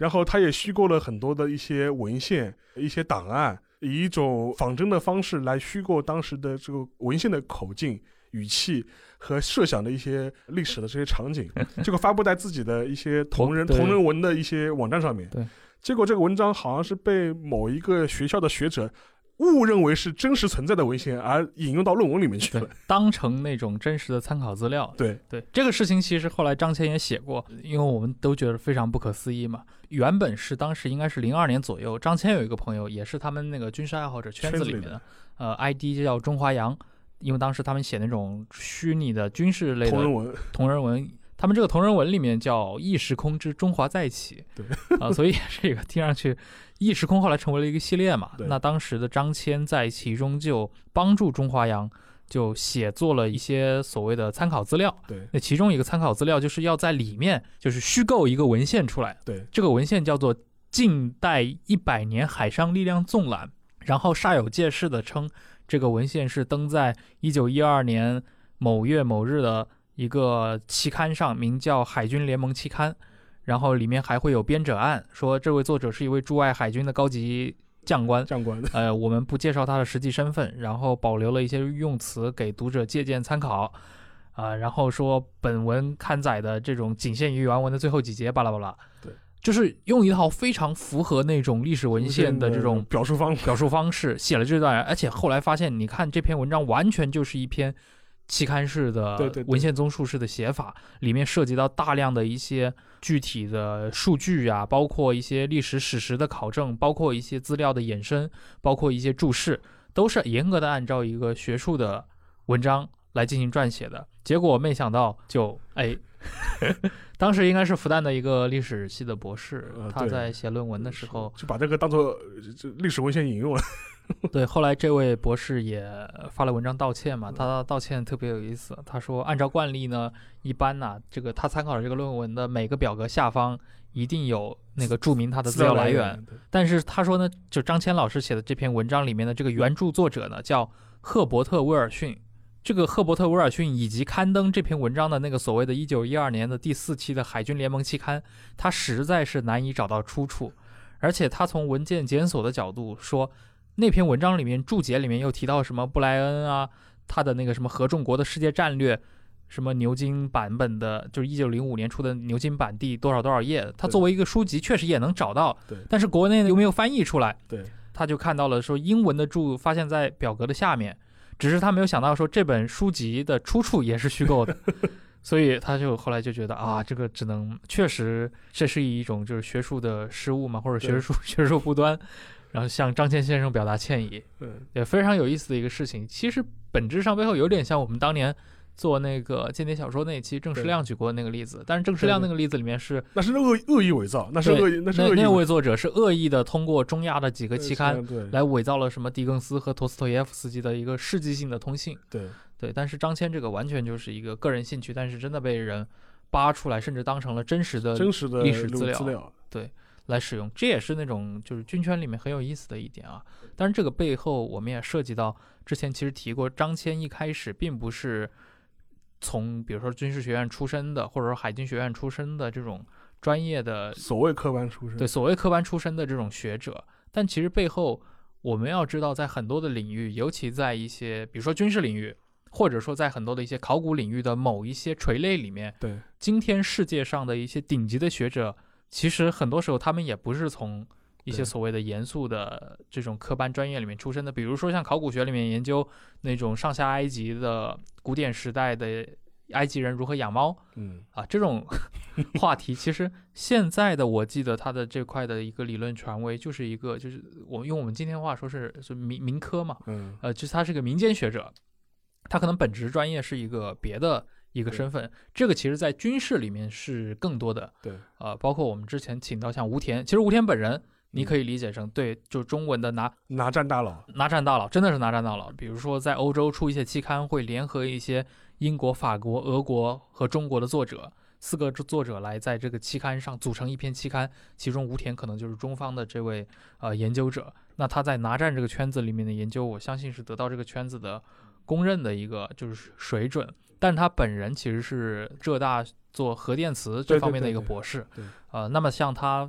然后他也虚构了很多的一些文献、一些档案，以一种仿真的方式来虚构当时的这个文献的口径、语气和设想的一些历史的这些场景，结果发布在自己的一些同人同人文的一些网站上面。 对， 结果这个文章好像是被某一个学校的学者误认为是真实存在的文献，而引用到论文里面去了， 当成那种真实的参考资料。 对对，这个事情其实后来张骞也写过，因为我们都觉得非常不可思议嘛。原本是当时应该是零二年左右，张骞有一个朋友，也是他们那个军事爱好者圈子里面的，的呃 ，I D 就叫中华洋，因为当时他们写那种虚拟的军事类的同人文， 同人文。他们这个同人文里面叫异时空之中华再起， 对啊、呃，所以这个听上去，异时空后来成为了一个系列嘛。那当时的张骞在其中就帮助中华洋，就写作了一些所谓的参考资料。 对， 那其中一个参考资料就是要在里面就是虚构一个文献出来。 对， 这个文献叫做《近代一百年海上力量纵览》，然后煞有介事的称这个文献是登在一九一二年某月某日的一个期刊上，名叫《海军联盟期刊》，然后里面还会有编者案，说这位作者是一位驻外海军的高级将官。 将官， 呃，我们不介绍他的实际身份，然后保留了一些用词给读者借鉴参考，啊、呃，然后说本文刊载的这种仅限于原文的最后几节，巴拉巴拉。 对， 就是用一套非常符合那种历史文献的这种表述方表述方式写了这段，而且后来发现，你看这篇文章完全就是一篇期刊式的文献综述式的写法，对对对，里面涉及到大量的一些具体的数据啊，包括一些历史史实的考证，包括一些资料的衍生，包括一些注释，都是严格的按照一个学术的文章来进行撰写的。结果没想到就哎当时应该是复旦的一个历史系的博士， 呃、 他在写论文的时候就把这个当作历史文献引用了。 对，后来这位博士也发了文章道歉嘛，他道歉特别有意思，他说按照惯例呢，一般呢、啊，这个他参考的这个论文的每个表格下方一定有那个注明他的资料来源，但是他说呢，就张骞老师写的这篇文章里面的这个原著作者呢叫赫伯特·威尔逊，这个赫伯特·威尔逊以及刊登这篇文章的那个所谓的一九一二年的第四期的海军联盟期刊，他实在是难以找到出处，而且他从文件检索的角度说，那篇文章里面注解里面又提到什么布莱恩啊，他的那个什么合众国的世界战略，什么牛津版本的，就是一九零五年出的牛津版第多少多少页，他作为一个书籍确实也能找到， 对， 但是国内又没有翻译出来， 对， 他就看到了说英文的注发现在表格的下面，只是他没有想到说这本书籍的出处也是虚构的。所以他就后来就觉得啊，这个只能确实这是一种就是学术的失误嘛，或者学术学术不端，然后向张骞先生表达歉意， 嗯， 也非常有意思的一个事情。其实本质上背后有点像我们当年做那个间谍小说那一期郑世亮举过的那个例子，但是郑世亮那个例子里面是那是恶恶意伪造，那是恶意，那是恶意。 那位作者是恶意的通过中亚的几个期刊来伪造了什么狄更斯和陀思妥耶夫斯基的一个世纪性的通信， 对对。但是张骞这个完全就是一个个人兴趣，但是真的被人扒出来，甚至当成了真实的真实的历史资料， 资料对。来使用，这也是那种就是军圈里面很有意思的一点啊。但是这个背后我们也涉及到之前其实提过，张骞一开始并不是从比如说军事学院出身的，或者说海军学院出身的这种专业的所谓科班出身， 对所谓科班出身的这种学者，但其实背后我们要知道，在很多的领域，尤其在一些比如说军事领域，或者说在很多的一些考古领域的某一些垂类里面， 对今天世界上的一些顶级的学者，其实很多时候他们也不是从一些所谓的严肃的这种科班专业里面出身的，比如说像考古学里面研究那种上下埃及的古典时代的埃及人如何养猫， 嗯啊，这种话题，其实现在的我记得他的这块的一个理论权威就是一个，就是我用我们今天话说是是民民科嘛， 嗯呃，就是他是个民间学者，他可能本职专业是一个别的一个身份，这个其实在军事里面是更多的， 对， 呃，包括我们之前请到像吴田，其实吴田本人。你可以理解成对，就中文的拿拿战大佬， 拿战大佬真的是拿战大佬。比如说在欧洲出一些期刊，会联合一些英国、法国、俄国和中国的作者，四个作者来在这个期刊上组成一篇期刊，其中吴田可能就是中方的这位呃研究者。那他在拿战这个圈子里面的研究，我相信是得到这个圈子的公认的一个就是水准。但他本人其实是浙大做核电磁这方面的一个博士， 对对对对呃，那么像他。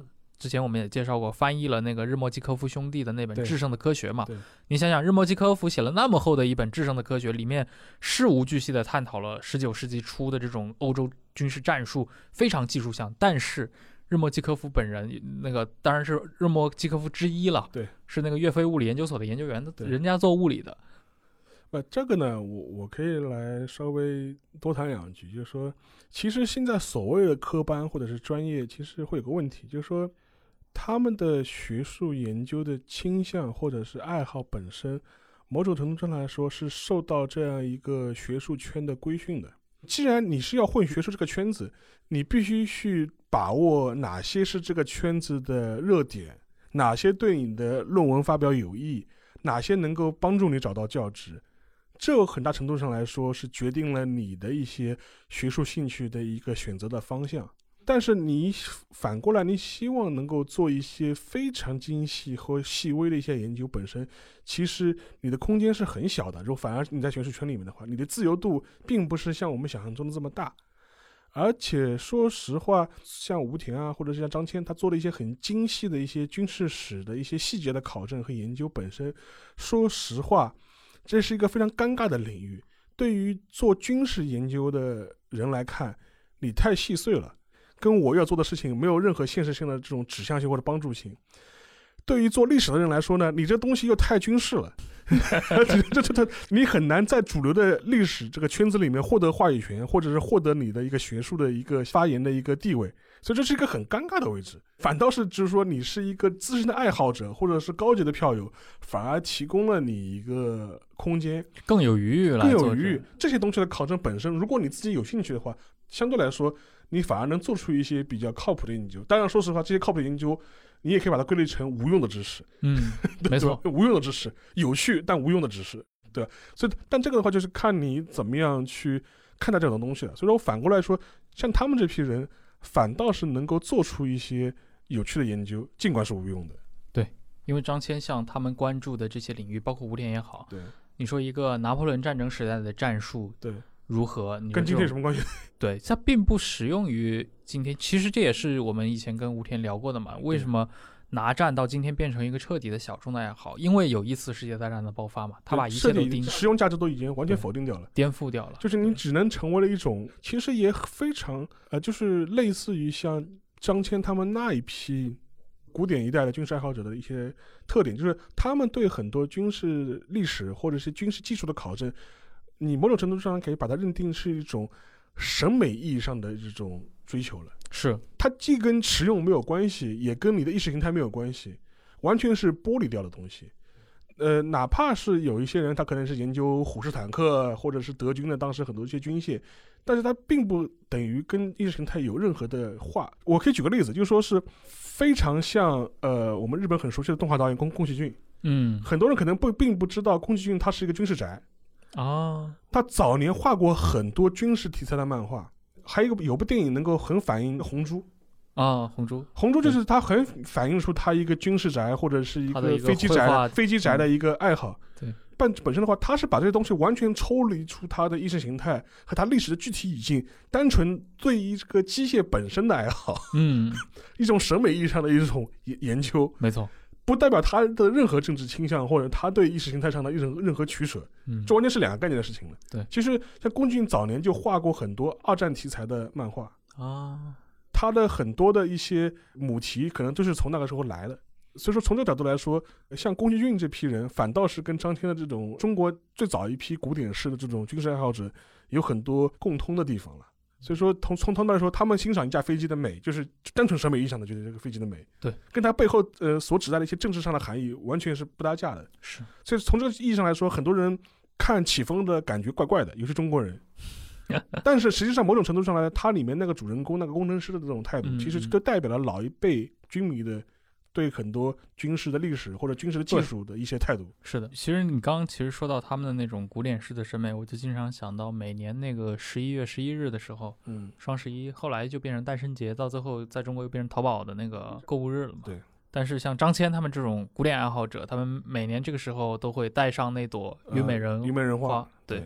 之前我们也介绍过，翻译了那个日莫基科夫兄弟的那本《制胜的科学》嘛。你想想，日莫基科夫写了那么厚的一本《制胜的科学》，里面事无巨细的探讨了十九世纪初的这种欧洲军事战术，非常技术项。但是日莫基科夫本人，那个当然是日莫基科夫之一了， 对， 是那个岳飞物理研究所的研究员的，人家做物理的。 呃，这个呢，我我可以来稍微多谈两句，就是说，其实现在所谓的科班或者是专业，其实会有个问题，就是说，他们的学术研究的倾向或者是爱好本身，某种程度上来说是受到这样一个学术圈的规训的。既然你是要混学术这个圈子，你必须去把握哪些是这个圈子的热点，哪些对你的论文发表有益，哪些能够帮助你找到教职。这很大程度上来说是决定了你的一些学术兴趣的一个选择的方向。但是你反过来，你希望能够做一些非常精细和细微的一些研究，本身其实你的空间是很小的。如果反而你在学术圈里面的话，你的自由度并不是像我们想象中的这么大。而且说实话，像吴田啊，或者是像张骞，他做了一些很精细的一些军事史的一些细节的考证和研究，本身说实话这是一个非常尴尬的领域。对于做军事研究的人来看，你太细碎了，跟我要做的事情没有任何现实性的这种指向性或者帮助性。对于做历史的人来说呢，你这东西又太军事了这这这你很难在主流的历史这个圈子里面获得话语权，或者是获得你的一个学术的一个发言的一个地位。所以这是一个很尴尬的位置。反倒是就是说你是一个资深的爱好者或者是高级的票友，反而提供了你一个空间， 更有余裕来做， 更有余裕。这些东西的考证本身，如果你自己有兴趣的话，相对来说你反而能做出一些比较靠谱的研究。当然说实话，这些靠谱的研究你也可以把它归类成无用的知识。 嗯，没错， 无用的知识，有趣但无用的知识，对吧？所以但这个的话就是看你怎么样去看待这种东西了。所以说我反过来说，像他们这批人反倒是能够做出一些有趣的研究，尽管是无用的。 对，因为张骞像他们关注的这些领域，包括吴田也好， 对， 你说一个拿破仑战争时代的战术， 对， 如何？你跟今天有什么关系？ 对，它并不适用于今天。其实这也是我们以前跟吴田聊过的嘛。为什么拿战到今天变成一个彻底的小众的爱好？因为有一次世界大战的爆发嘛，他把一切都钉， 实用价值都已经完全否定掉了， 颠覆掉了。 就是你只能成为了一种，其实也非常呃，就是类似于像张骞他们那一批古典一代的军事爱好者的一些特点，就是他们对很多军事历史或者是军事技术的考证，你某种程度上可以把它认定是一种审美意义上的这种追求了。 是， 它既跟实用没有关系，也跟你的意识形态没有关系，完全是剥离掉的东西。呃，哪怕是有一些人他可能是研究虎式坦克或者是德军的当时很多一些军械，但是他并不等于跟意识形态有任何的话。我可以举个例子，就是说是非常像呃我们日本很熟悉的动画导演宫宫崎骏。 嗯， 很多人可能不并不知道宫崎骏他是一个军事宅啊， 他早年画过很多军事题材的漫画，还有一个有部电影能够很反映红猪啊，红猪， 红猪就是他很反映出他一个军事宅或者是一个飞机宅、飞机宅的一个爱好。 对， 但本身的话，他是把这些东西完全抽离出他的意识形态和他历史的具体语境，单纯对于这个机械本身的爱好， 嗯， 一种审美意义上的一种研究。 没错。 不代表他的任何政治倾向或者他对意识形态上的任任何取舍， 嗯， 这完全是两个概念的事情了。 对， 其实像宫崎骏早年就画过很多二战题材的漫画啊， 他的很多的一些母题可能都是从那个时候来的。所以说从这个角度来说，像宫崎骏这批人反倒是跟张骞的这种中国最早一批古典式的这种军事爱好者有很多共通的地方了。所以说从从他们来说，他们欣赏一架飞机的美，就是单纯审美意义上的觉得这个飞机的美， 对， 跟它背后呃所指代的一些政治上的含义完全是不搭架的。 是， 所以从这个意义上来说，很多人看起风的感觉怪怪的，尤其中国人。但是实际上某种程度上来，它里面那个主人公那个工程师的这种态度， 嗯、 其实就代表了老一辈军迷的对很多军事的历史或者军事的技术的一些态度。 是的，其实你刚刚其实说到他们的那种古典式的审美，我就经常想到每年那个十一月十一日的时候， 嗯， 双十一后来就变成诞生节，到最后在中国又变成淘宝的那个购物日了嘛。 对。 但是像张骞他们这种古典爱好者，他们每年这个时候都会带上那朵虞美人虞美人花， 对。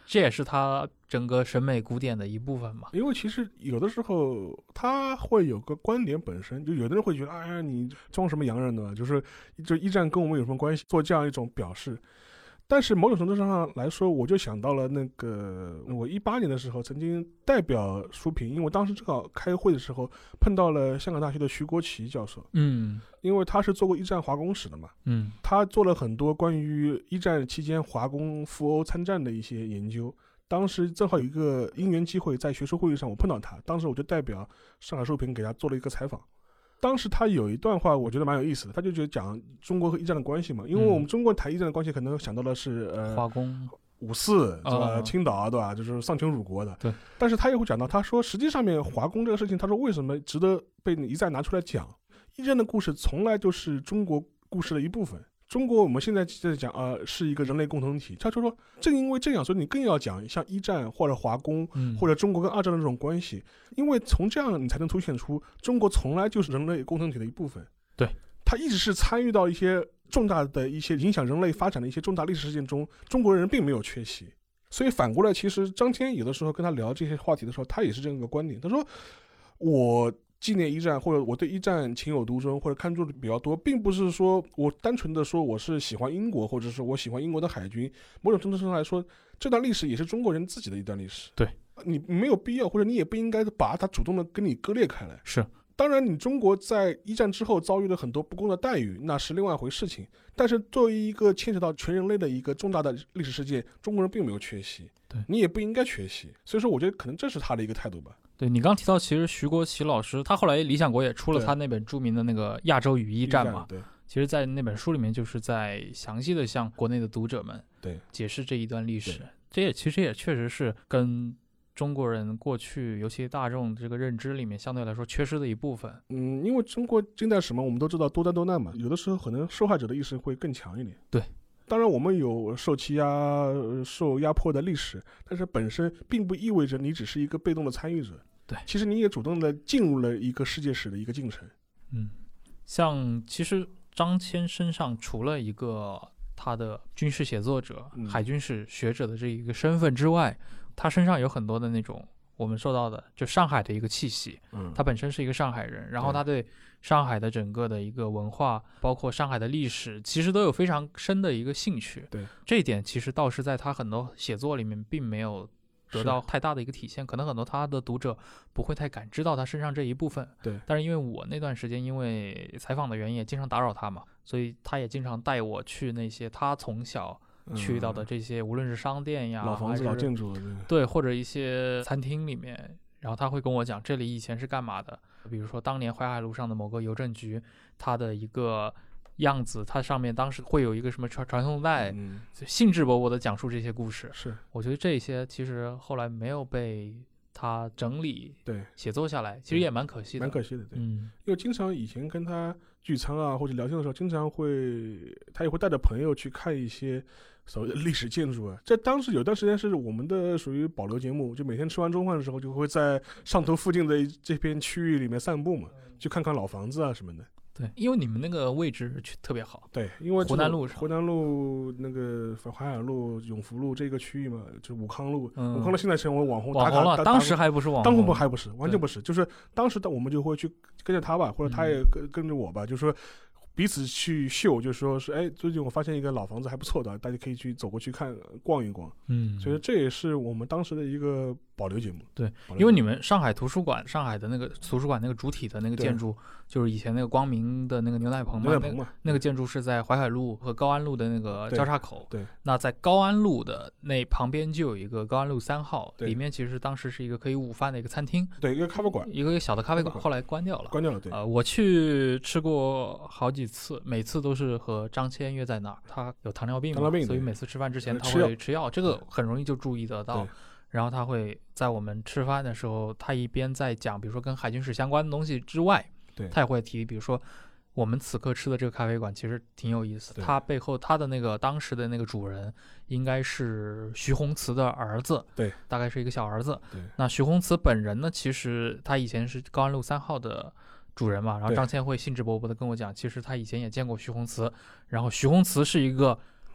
这也是他整个审美古典的一部分嘛。 因为其实有的时候他会有个观点本身，就有的人会觉得，哎呀，你装什么洋人呢？就是就一战跟我们有什么关系？做这样一种表示。但是某种程度上来说，我就想到了那个我一八年的时候曾经代表书评，因为我当时正好开会的时候碰到了香港大学的徐国奇教授， 嗯， 因为他是做过一战华工史的嘛， 嗯， 他做了很多关于一战期间华工赴欧参战的一些研究。当时正好有一个因缘机会，在学术会议上我碰到他，当时我就代表上海书评给他做了一个采访。当时他有一段话我觉得蛮有意思的，他就觉得讲中国和一战的关系嘛，因为我们中国谈一战的关系可能想到的是呃华工五四是吧、 哦、 青岛对吧，就是丧权辱国的。 对。 但是他也会讲到，他说实际上面华工这个事情，他说为什么值得被你一再拿出来讲？一战的故事从来就是中国故事的一部分。中国我们现在在讲啊、呃，是一个人类共同体。他就说，正因为这样，所以你更要讲像一战或者华工、嗯、或者中国跟二战的这种关系，因为从这样你才能凸显出中国从来就是人类共同体的一部分。 对， 他一直是参与到一些重大的一些影响人类发展的一些重大历史事件中，中国人并没有缺席。所以反过来，其实张骞有的时候跟他聊这些话题的时候，他也是这样一个观点。他说，我纪念一战，或者我对一战情有独钟，或者看重的比较多，并不是说我单纯的说我是喜欢英国，或者是我喜欢英国的海军。某种程度上来说，这段历史也是中国人自己的一段历史。 对， 你没有必要，或者你也不应该把它主动的跟你割裂开来。 是， 当然你中国在一战之后遭遇了很多不公的待遇，那是另外一回事情。但是作为一个牵扯到全人类的一个重大的历史事件，中国人并没有缺席， 对， 你也不应该缺席。所以说，我觉得可能这是他的一个态度吧。 对，你刚提到，其实徐国奇老师他后来理想国也出了他那本著名的那个亚洲与一战嘛， 对， 其实在那本书里面就是在详细的向国内的读者们对解释这一段历史。这也其实也确实是跟中国人过去尤其大众这个认知里面相对来说缺失的一部分。 嗯，因为中国近代史嘛，我们都知道多灾多难嘛，有的时候可能受害者的意识会更强一点。 对， 当然我们有受欺压、受压迫的历史，但是本身并不意味着你只是一个被动的参与者。 对， 其实你也主动的进入了一个世界史的一个进程。 嗯，像其实张骞身上除了一个他的军事写作者、嗯、海军史学者的这一个身份之外，他身上有很多的那种我们受到的就上海的一个气息。嗯，他本身是一个上海人，然后他对上海的整个的一个文化，包括上海的历史，其实都有非常深的一个兴趣。 对， 这一点其实倒是在他很多写作里面并没有得到太大的一个体现，可能很多他的读者不会太感知到他身上这一部分。 对， 但是因为我那段时间因为采访的原因也经常打扰他嘛，所以他也经常带我去那些他从小去到的这些、嗯、无论是商店呀、 老房子、老建筑， 对，或者一些餐厅里面，然后他会跟我讲这里以前是干嘛的，比如说当年淮海路上的某个邮政局，它的一个样子，它上面当时会有一个什么传传送带，嗯，兴致勃勃的讲述这些故事。 是， 我觉得这些其实后来没有被他整理对写作下来，其实也蛮可惜的， 蛮可惜的，对， 嗯， 因为经常以前跟他聚餐啊或者聊天的时候，经常会他也会带着朋友去看一些所谓的历史建筑啊。这当时有段时间是我们的属于保留节目，就每天吃完中饭的时候，就会在上头附近的这片区域里面散步嘛，去看看老房子啊什么的。 对，因为你们那个位置特别好。 对，因为湖南路上、 湖南路那个淮海路、永福路这个区域嘛，就是武康路。 嗯、 武康路现在成为网红， 网红了。当时还不是网红， 当时不还不是，完全不是。就是当时的我们就会去跟着他吧，或者他也跟、嗯、跟着我吧，就是说彼此去秀，就说是哎，最近我发现一个老房子还不错的，大家可以去走过去看逛一逛。 嗯， 所以这也是我们当时的一个保留节目。 对，因为你们上海图书馆，上海的那个图书馆那个主体的那个建筑，就是以前那个光明的那个牛奶棚嘛， 牛奶棚嘛、 那個，那个建筑是在淮海路和高安路的那个交叉口。 对，對那在高安路的那旁边就有一个高安路三号，里面其实当时是一个可以午饭的一个餐厅， 对，一个咖啡馆， 一个小的咖啡馆，后来关掉了， 关掉了。对， 呃，我去吃过好几次，每次都是和张骞约在那儿，他有糖尿病嘛， 糖尿病， 所以每次吃饭之前他会吃药，这个很容易就注意得到。然后他会在我们吃饭的时候，他一边在讲比如说跟海军史相关的东西之外， 对， 他也会提比如说我们此刻吃的这个咖啡馆其实挺有意思，他背后他的那个当时的那个主人应该是徐宏慈的儿子， 对， 大概是一个小儿子。 对， 那徐宏慈本人呢，其实他以前是高安路三号的主人嘛，然后张骞会兴致勃勃的跟我讲，其实他以前也见过徐宏慈，然后徐宏慈是一个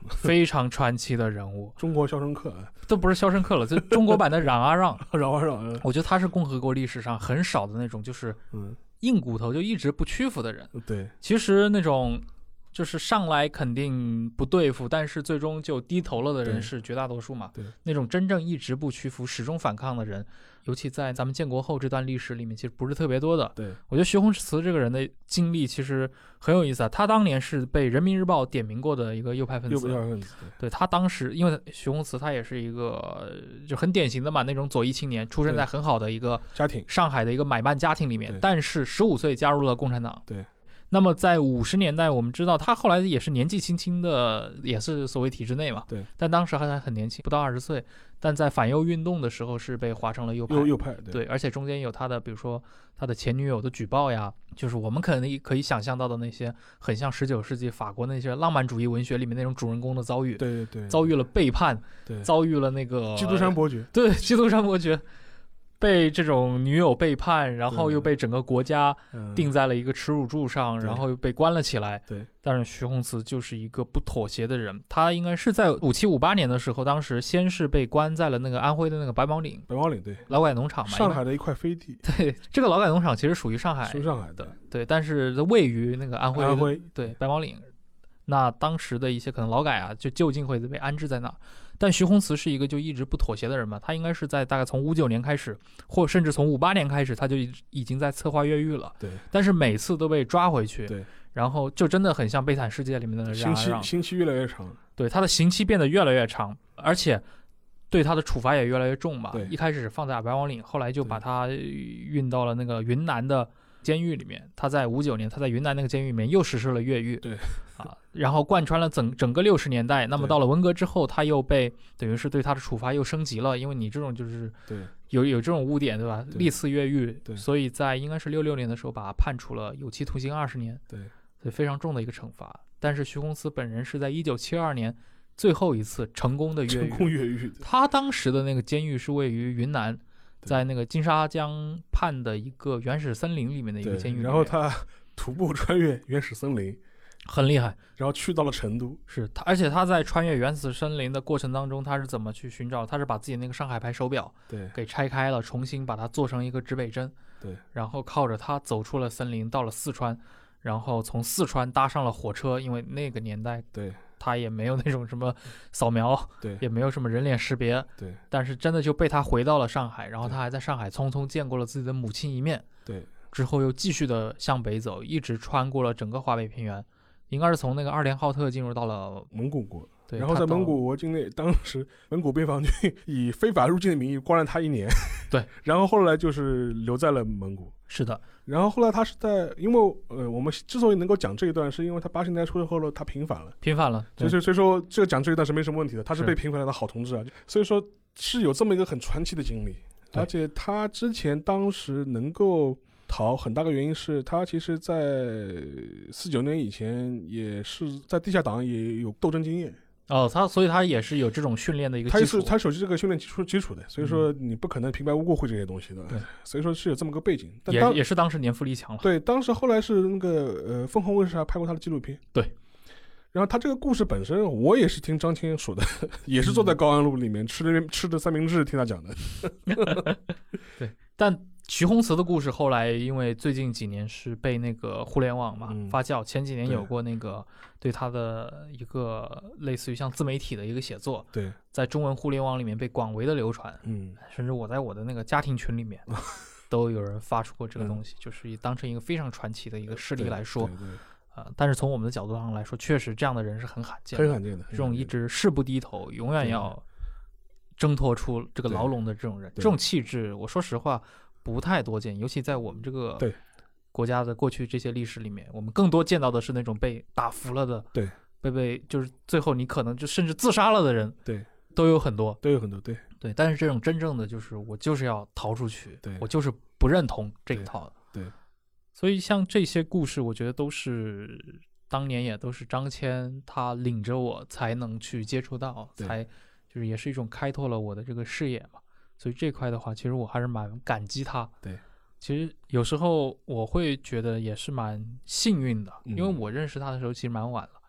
非常传奇的人物。 中国肖申克都不是肖申克了，就中国版的冉阿让。 冉阿让， 我觉得他是共和国历史上很少的那种，就是硬骨头就一直不屈服的人。 对， 其实那种就是上来肯定不对付，但是最终就低头了的人是绝大多数嘛。 对， 那种真正一直不屈服、始终反抗的人，尤其在咱们建国后这段历史里面，其实不是特别多的。 对， 我觉得徐宏慈这个人的经历其实很有意思啊。他当年是被人民日报点名过的一个右派分子。 右派分子。 对，他当时，因为徐宏慈他也是一个就很典型的嘛那种左翼青年，出生在很好的一个家庭， 上海的一个买办家庭里面，但是十五岁加入了共产党。 对。 那么在五十年代，我们知道他后来也是年纪轻轻的，也是所谓体制内嘛。 对。 但当时还很年轻，不到二十岁。但在反右运动的时候是被划成了右派。 右右派。对。 对，而且中间有他的，比如说他的前女友的举报呀，就是我们可能可以想象到的那些很像十九世纪法国那些浪漫主义文学里面那种主人公的遭遇。 对对对。 遭遇了背叛。 对。 遭遇了那个基督山伯爵。 对，基督山伯爵。被这种女友背叛，然后又被整个国家钉在了一个耻辱柱上，然后又被关了起来。 对， 但是徐宏慈就是一个不妥协的人。他应该是在五七五八年的时候，当时先是被关在了那个安徽的那个白毛岭。 白毛岭对， 劳改农场嘛， 上海的一块飞地。 对，这个劳改农场其实属于上海， 属于上海的。对，但是位于那个安徽。 安徽对白毛岭。那当时的一些可能劳改啊，就就近会被安置在那儿。但徐宏慈是一个就一直不妥协的人嘛，他应该是在大概从五九年开始，或甚至从五八年开始，他就已经在策划越狱了。 对。 但是每次都被抓回去。 对。 然后就真的很像《悲惨世界》里面的冉阿让。 刑期越来越长。 对，他的刑期变得越来越长，而且对他的处罚也越来越重嘛。 对。 一开始放在白毛岭，后来就把他运到了那个云南的监狱里面。他在五九年，他在云南那个监狱里面又实施了越狱。 对。 啊，然后贯穿了整整个六十年代。那么到了文革之后，他又被等于是对他的处罚又升级了，因为你这种就是对有有这种污点，对吧？历次越狱， 对， 所以在应该是六六年的时候，把他判处了有期徒刑二十年。 对， 所以非常重的一个惩罚。但是徐宏慈本人是在一九七二年最后一次成功的越狱。 成功越狱。 他当时的那个监狱是位于云南，在那个金沙江畔的一个原始森林里面的一个监狱。 然后他徒步穿越原始森林。 很厉害， 然后去到了成都。 是他，而且他在穿越原始森林的过程当中，他是怎么去寻找？他是把自己那个上海牌手表对给拆开了，重新把它做成一个指北针。 对， 然后靠着它走出了森林，到了四川，然后从四川搭上了火车，因为那个年代对他也没有那种什么扫描， 对， 也没有什么人脸识别， 对， 但是真的就被他回到了上海，然后他还在上海匆匆见过了自己的母亲一面。 对， 之后又继续的向北走，一直穿过了整个华北平原。应该是从那个二连浩特进入到了蒙古国， 对， 然后在蒙古国境内，当时蒙古边防军以非法入境的名义关了他一年， 对， 然后后来就是留在了蒙古， 是的， 然后后来他是在，因为呃，我们之所以能够讲这一段，是因为他八十年代出来后了，他平反了， 平反了， 所以所以说这个讲这一段是没什么问题的，他是被平反了的好同志啊，所以说是有这么一个很传奇的经历，而且他之前当时能够逃很大的原因是他其实在四九年以前也是在地下党也有斗争经验哦，他所以他也是有这种训练的一个基础， 他是他是有这个训练基础基础的，所以说你不可能平白无故会这些东西的， 对， 所以说是有这么个背景，但也也是当时年富力强了， 对，当时后来是那个呃凤凰卫视还拍过他的纪录片， 对， 然后他这个故事本身我也是听张骞说的，也是坐在高安路里面、嗯、吃的吃的三明治听他讲的， 对，但徐宏慈的故事后来因为最近几年是被那个互联网嘛、嗯、发酵，前几年有过那个对他的一个类似于像自媒体的一个写作， 对， 在中文互联网里面被广为的流传， 嗯， 甚至我在我的那个家庭群里面都有人发出过这个东西、嗯、就是以当成一个非常传奇的一个事例来说， 对对对呃，但是从我们的角度上来说，确实这样的人是很罕见的， 很罕见的， 这种一直誓不低头，永远要挣脱出这个牢笼的这种人，这种气质，我说实话不太多见，尤其在我们这个国家的过去这些历史里面，我们更多见到的是那种被打服了的， 对， 被被就是最后你可能就甚至自杀了的人， 对， 都有很多， 都有很多，对对。但是这种真正的就是我就是要逃出去， 对， 我就是不认同这一套的， 对。对， 所以像这些故事，我觉得都是当年也都是张骞他领着我才能去接触到，才就是也是一种开拓了我的这个视野嘛。所以这块的话，其实我还是蛮感激他。 对， 其实有时候我会觉得也是蛮幸运的， 嗯、 因为我认识他的时候其实蛮晚了，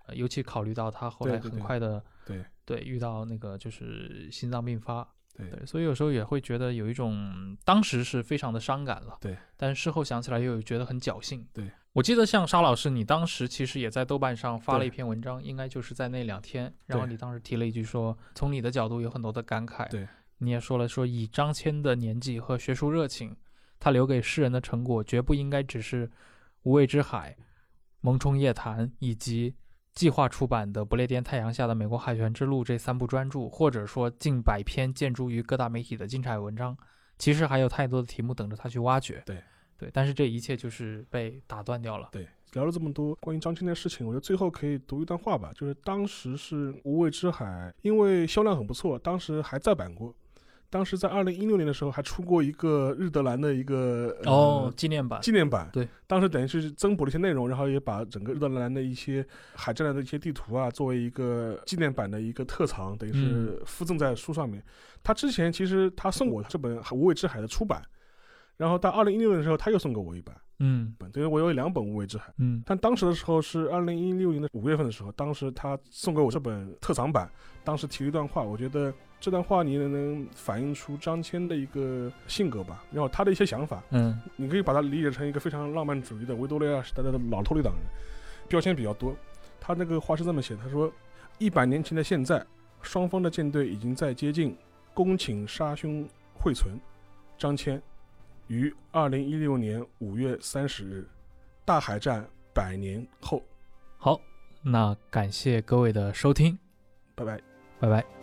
呃尤其考虑到他后来对对对很快的对对遇到那个就是心脏病发。 对对，所以有时候也会觉得有一种当时是非常的伤感了， 对， 但事后想起来又觉得很侥幸。 对， 我记得像沙老师，你当时其实也在豆瓣上发了一篇文章，应该就是在那两天，然后你当时提了一句说，从你的角度有很多的感慨。 对， 你也说了说，以张骞的年纪和学术热情，他留给世人的成果绝不应该只是无畏之海、萌冲夜谈以及计划出版的《不列颠太阳下的美国海权之路》这三部专著，或者说近百篇见诸于各大媒体的精彩文章，其实还有太多的题目等着他去挖掘。 对对，但是这一切就是被打断掉了。 对，聊了这么多关于张骞的事情，我觉得最后可以读一段话吧，就是当时是无畏之海，因为销量很不错，当时还再版过。当时在二零一六年的时候还出过一个日德兰的一个哦呃纪念版， 纪念版。 对， 当时等于是增补了一些内容，然后也把整个日德兰的一些海战的一些地图啊，作为一个纪念版的一个特藏，等于是附赠在书上面。嗯、他之前其实他送我这本《无畏之海》的出版，然后到二零一六年的时候他又送给我一版。 嗯， 等于我有两本《无畏之海》。 嗯， 但当时的时候是二零一六年的五月份的时候，当时他送给我这本特藏版，当时提了一段话，我觉得这段话你能反映出张骞的一个性格吧，然后他的一些想法。 嗯， 你可以把它理解成一个非常浪漫主义的维多利亚时代的老托利党人，标签比较多。他那个话是这么写，他说：一百年前的现在，双方的舰队已经在接近，恭请杀兄会存。张骞于二零一六年五月三十日，大海战百年后。 好，那感谢各位的收听， 拜拜， 拜拜。